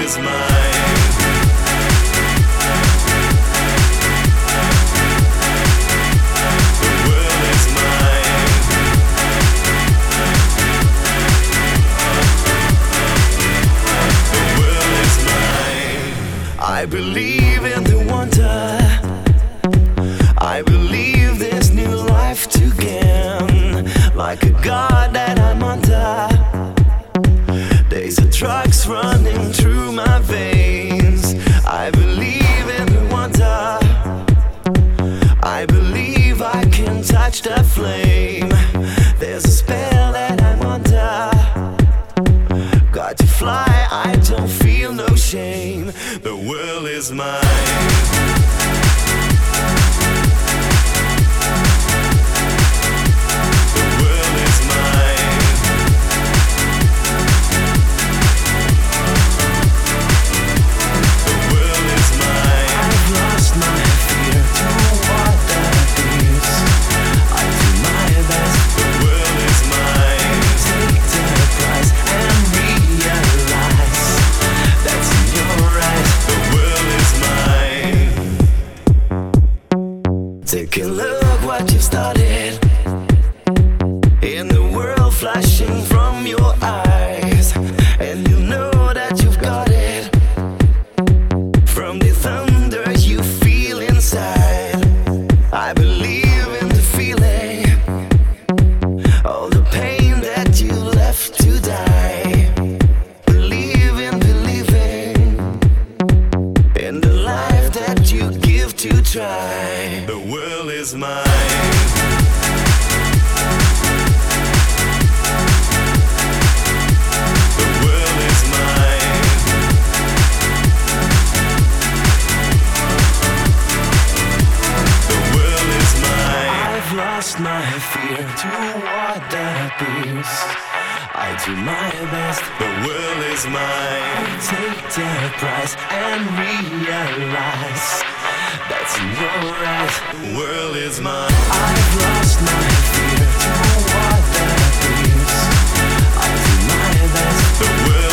is mine. The world is mine. The world is mine. I believe in the wonder. I believe there's new life to gain. Like a god that I'm under. There's a drugs running through my veins. I believe in the wonder. I believe I can touch the flame. There's a spell that I'm under. Got to fly, I don't feel no shame. The world is mine. Take a look what you've started. In the world flashing from your eyes. And you know that you've got it. From the thunder you feel inside. I believe in the feeling. All the pain that you left to die. Believe in believing. In the life that you give to try. The world is mine. The world is mine. The world is mine. I've lost my fear to what that is. I do my best. The world is mine. Take the prize and realize that's in your eyes. The world is mine. I've lost my fear to what that is. I do my best. The world